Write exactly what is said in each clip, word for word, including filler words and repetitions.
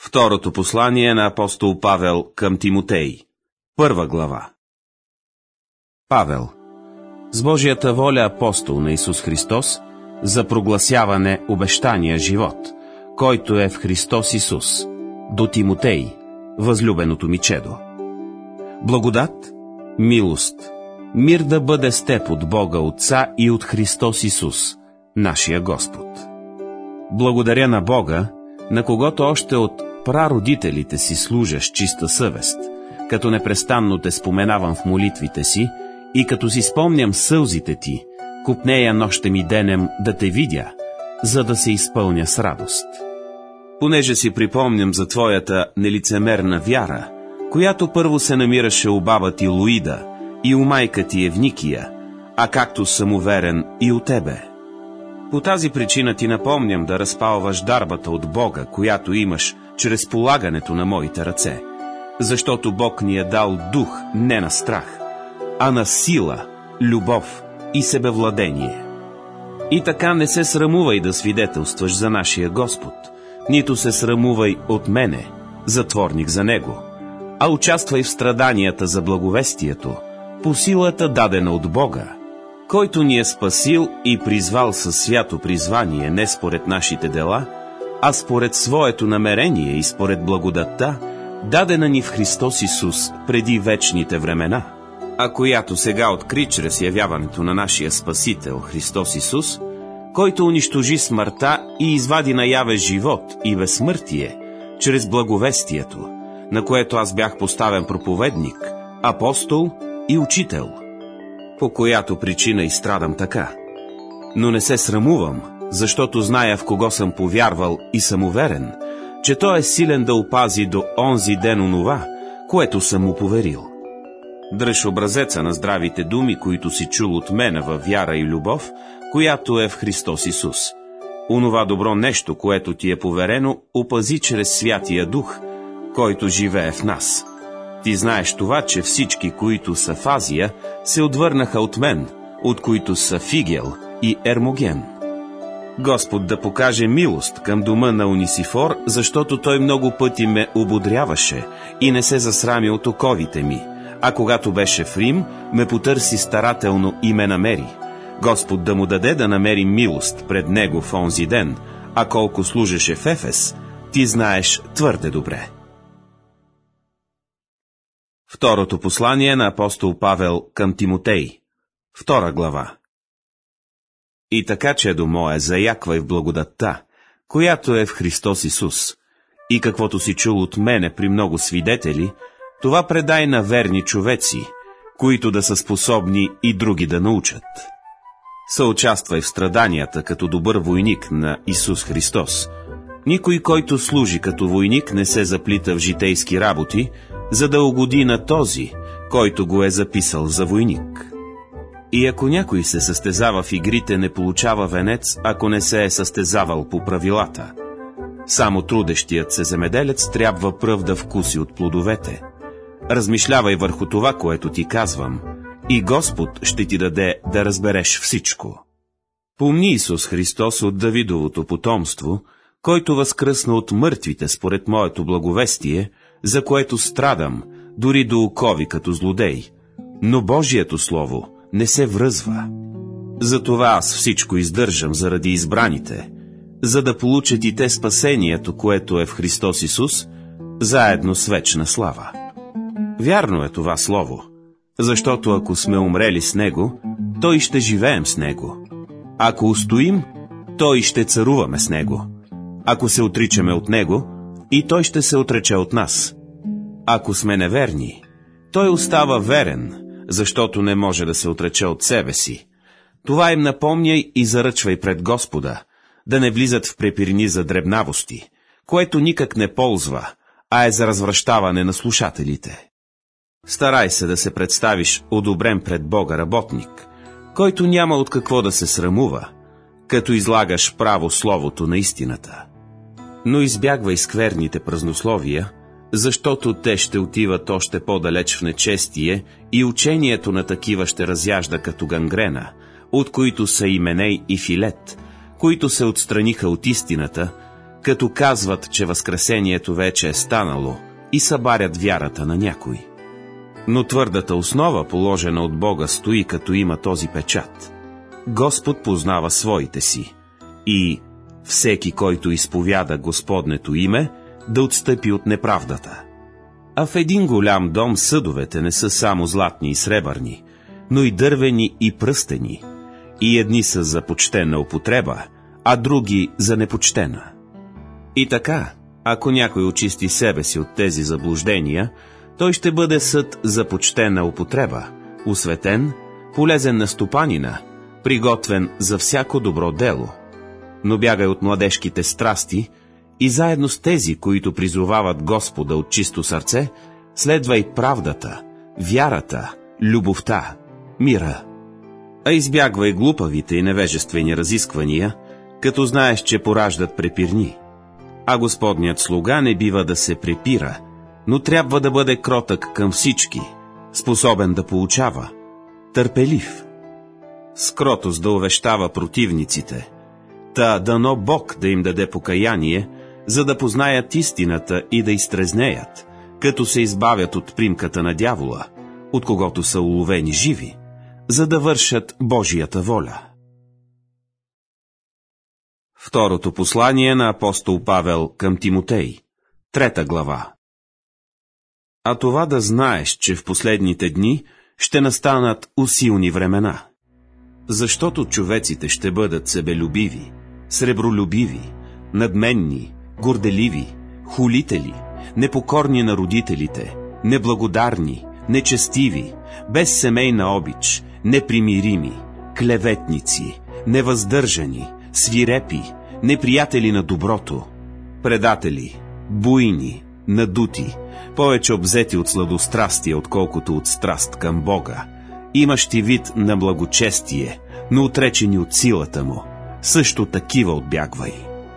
Второто послание на апостол Павел към Тимотей. Първа глава. Павел, с Божията воля апостол на Исус Христос, за прогласяване обещания живот, който е в Христос Исус, до Тимотей, възлюбеното ми чедо. Благодат, милост, мир да бъде с теб от Бога Отца и от Христос Исус, нашия Господ. Благодаря на Бога, на когото още от прародителите си служа с чиста съвест, като непрестанно те споменавам в молитвите си и като си спомням сълзите ти, купнея нощем и денем да те видя, за да се изпълня с радост. Понеже си припомням за твоята нелицемерна вяра, която първо се намираше у баба ти Луида и у майка ти Евникия, а както съм уверен и у тебе. По тази причина ти напомням да разпалваш дарбата от Бога, която имаш чрез полагането на моите ръце, защото Бог ни е дал дух не на страх, а на сила, любов и себевладение. И така не се срамувай да свидетелстваш за нашия Господ, нито се срамувай от мене, затворник за Него, а участвай в страданията за благовестието, по силата дадена от Бога, който ни е спасил и призвал със свято призвание не според нашите дела, а според своето намерение и според благодатта, дадена ни в Христос Исус преди вечните времена, а която сега откри чрез явяването на нашия Спасител Христос Исус, който унищожи смъртта и извади наяве живот и безсмъртие, чрез благовестието, на което аз бях поставен проповедник, апостол и учител, по която причина и страдам така. Но не се срамувам, защото зная в кого съм повярвал и съм уверен, че Той е силен да опази до онзи ден онова, което съм му поверил. Дръж образеца на здравите думи, които си чул от мене във вяра и любов, която е в Христос Исус. Онова добро нещо, което ти е поверено, опази чрез Святия Дух, който живее в нас. Ти знаеш това, че всички, които са в Азия, се отвърнаха от мен, от които са Фигел и Ермоген. Господ да покаже милост към дома на Унисифор, защото той много пъти ме ободряваше и не се засрами от оковите ми, а когато беше в Рим, ме потърси старателно и ме намери. Господ да му даде да намери милост пред него в онзи ден, а колко служеше в Ефес, ти знаеш твърде добре. Второто послание на апостол Павел към Тимотей. Втора глава. И така, чедо мое, заяквай в благодатта, която е в Христос Исус, и каквото си чул от мене при много свидетели, това предай на верни човеци, които да са способни и други да научат. Съучаствай в страданията като добър войник на Исус Христос. Никой, който служи като войник, не се заплита в житейски работи, за да угоди на този, който го е записал за войник. И ако някой се състезава в игрите, не получава венец, ако не се е състезавал по правилата. Само трудещият се земеделец трябва пръв да вкуси от плодовете. Размишлявай върху това, което ти казвам, и Господ ще ти даде да разбереш всичко. Помни Исус Христос от Давидовото потомство, който възкръсна от мъртвите според моето благовестие, за което страдам, дори до окови като злодей, но Божието Слово не се връзва. Затова аз всичко издържам заради избраните, за да получат и те спасението, което е в Христос Исус, заедно с вечна слава. Вярно е това Слово, защото ако сме умрели с Него, то и ще живеем с Него. Ако устоим, то и ще царуваме с Него. Ако се отричаме от Него, и Той ще се отрече от нас. Ако сме неверни, Той остава верен, защото не може да се отрече от себе си. Това им напомняй и заръчвай пред Господа, да не влизат в препирни за дребнавости, което никак не ползва, а е за развращаване на слушателите. Старай се да се представиш одобрен пред Бога работник, който няма от какво да се срамува, като излагаш право словото на истината. Но избягвай скверните празнословия, защото те ще отиват още по-далеч в нечестие и учението на такива ще разяжда като гангрена, от които са Именей и Филет, които се отстраниха от истината, като казват, че възкресението вече е станало и събарят вярата на някой. Но твърдата основа, положена от Бога, стои, като има този печат. Господ познава своите си и всеки, който изповяда Господнето име, да отстъпи от неправдата. А в един голям дом съдовете не са само златни и сребърни, но и дървени и пръстени, и едни са за почтена употреба, а други за непочтена. И така, ако някой очисти себе си от тези заблуждения, той ще бъде съд за почтена употреба, осветен, полезен на стопанина, приготвен за всяко добро дело. Но бягай от младежките страсти и заедно с тези, които призовават Господа от чисто сърце, следвай правдата, вярата, любовта, мира. А избягвай глупавите и невежествени разисквания, като знаеш, че пораждат препирни. А Господният слуга не бива да се препира, но трябва да бъде кротък към всички, способен да поучава, търпелив, с кротост да увещава противниците, та дано Бог да им даде покаяние, за да познаят истината и да изтрезнеят, като се избавят от примката на дявола, от когото са уловени живи, за да вършат Божията воля. Второто послание на апостол Павел към Тимотей, трета глава. А това да знаеш, че в последните дни ще настанат усилни времена. Защото човеците ще бъдат себелюбиви, сребролюбиви, надменни, горделиви, хулители, непокорни на родителите, неблагодарни, нечестиви, без семейна обич, непримирими, клеветници, невъздържани, свирепи, неприятели на доброто, предатели, буйни, надути, повече обзети от сладострастие, отколкото от страст към Бога, имащи вид на благочестие, но отречени от силата му, също такива отбягвай.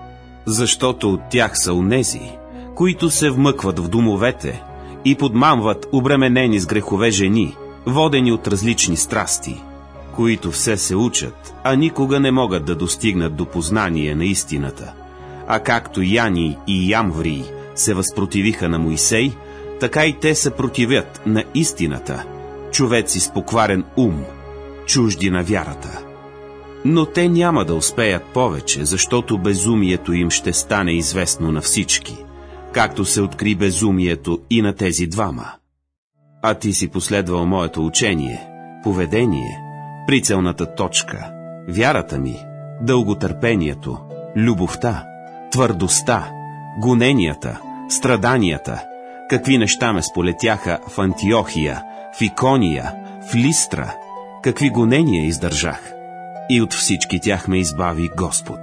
Защото от тях са онези, които се вмъкват в домовете и подмамват обременени с грехове жени, водени от различни страсти, които все се учат, а никога не могат да достигнат до познание на истината. А както Яни и Ямврий се възпротивиха на Моисей, така и те се противят на истината, човеци с покварен ум, чужди на вярата. Но те няма да успеят повече, защото безумието им ще стане известно на всички, както се откри безумието и на тези двама. А ти си последвал моето учение, поведение, прицелната точка, вярата ми, дълготърпението, любовта, твърдостта, гоненията, страданията, какви неща ме сполетяха в Антиохия, в Икония, в Листра, какви гонения издържах. И от всички тях ме избави Господ.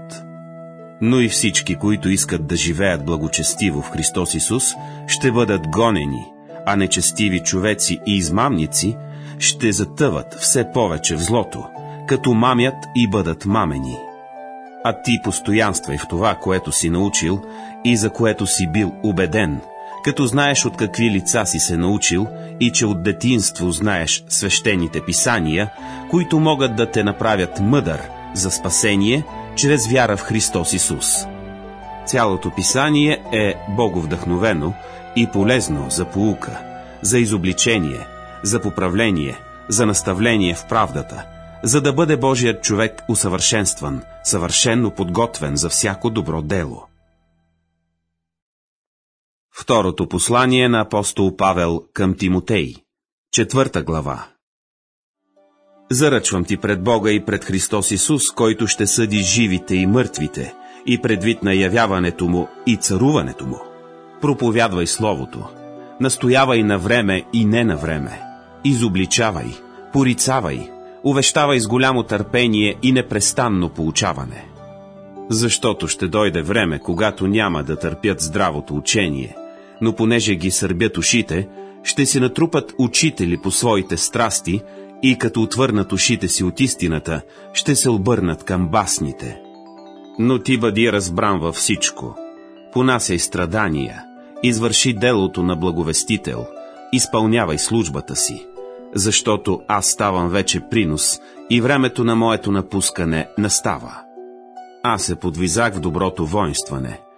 Но и всички, които искат да живеят благочестиво в Христос Исус, ще бъдат гонени, а нечестиви човеци и измамници ще затъват все повече в злото, като мамят и бъдат мамени. А ти постоянствай в това, което си научил и за което си бил убеден, като знаеш от какви лица си се научил и че от детинство знаеш свещените писания, които могат да те направят мъдър за спасение чрез вяра в Христос Исус. Цялото писание е боговдъхновено и полезно за поука, за изобличение, за поправление, за наставление в правдата, за да бъде Божият човек усъвършенстван, съвършенно подготвен за всяко добро дело. Второто послание на апостол Павел към Тимотей, четвърта глава. Заръчвам ти пред Бога и пред Христос Исус, който ще съди живите и мъртвите, и предвид на явяването му и царуването му. Проповядвай Словото, настоявай на време и не на време, изобличавай, порицавай, увещавай с голямо търпение и непрестанно поучаване. Защото ще дойде време, когато няма да търпят здравото учение, но понеже ги сърбят ушите, ще си натрупат учители по своите страсти и като отвърнат ушите си от истината, ще се обърнат към басните. Но ти бъди разбран във всичко, понасяй страдания, извърши делото на благовестител, изпълнявай службата си, защото аз ставам вече принос и времето на моето напускане настава. Аз се подвизах в доброто воинстване,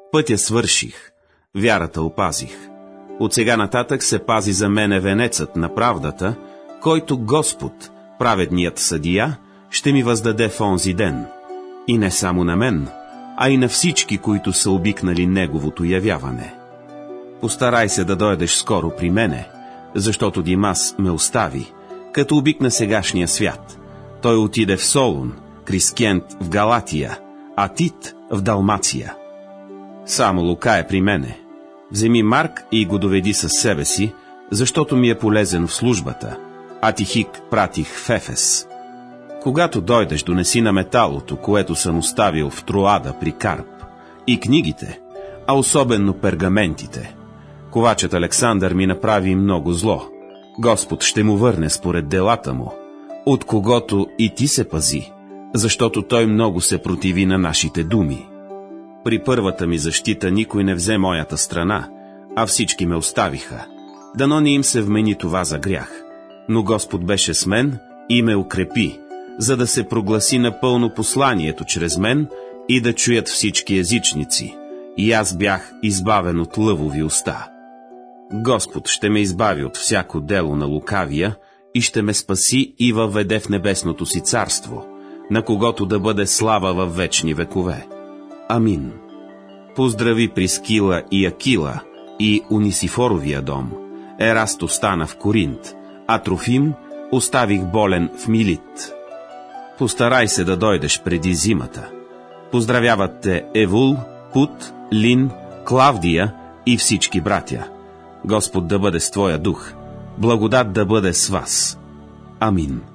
Пътя свърших, вярата опазих. От сега нататък се пази за мене венецът на правдата, който Господ, праведният съдия, ще ми въздаде в онзи ден. И не само на мен, а и на всички, които са обикнали Неговото явяване. Постарай се да дойдеш скоро при мене, защото Димас ме остави, като обикна сегашния свят. Той отиде в Солун, Крискент в Галатия, а Тит в Далмация. Само Лука е при мене. Вземи Марк и го доведи със себе си, защото ми е полезен в службата, а Тихик пратих в Ефес. Когато дойдеш, донеси на металото, което съм оставил в Троада при Карп, и книгите, а особено пергаментите. Ковачът Александър ми направи много зло. Господ ще му върне според делата му, от когото и ти се пази, защото той много се противи на нашите думи. При първата ми защита никой не взе моята страна, а всички ме оставиха. Дано не им се вмени това за грях. Но Господ беше с мен и ме укрепи, за да се прогласи напълно посланието чрез мен и да чуят всички езичници. И аз бях избавен от лъвови уста. Господ ще ме избави от всяко дело на лукавия и ще ме спаси и въведе в небесното си царство, на когото да бъде слава във вечни векове. Амин. Поздрави Прискила и Акила и Унисифоровия дом. Ераст остана в Коринт, а Трофим оставих болен в Милит. Постарай се да дойдеш преди зимата. Поздравяват те Евул, Пут, Лин, Клавдия и всички братя. Господ да бъде с твоя дух. Благодат да бъде с вас. Амин.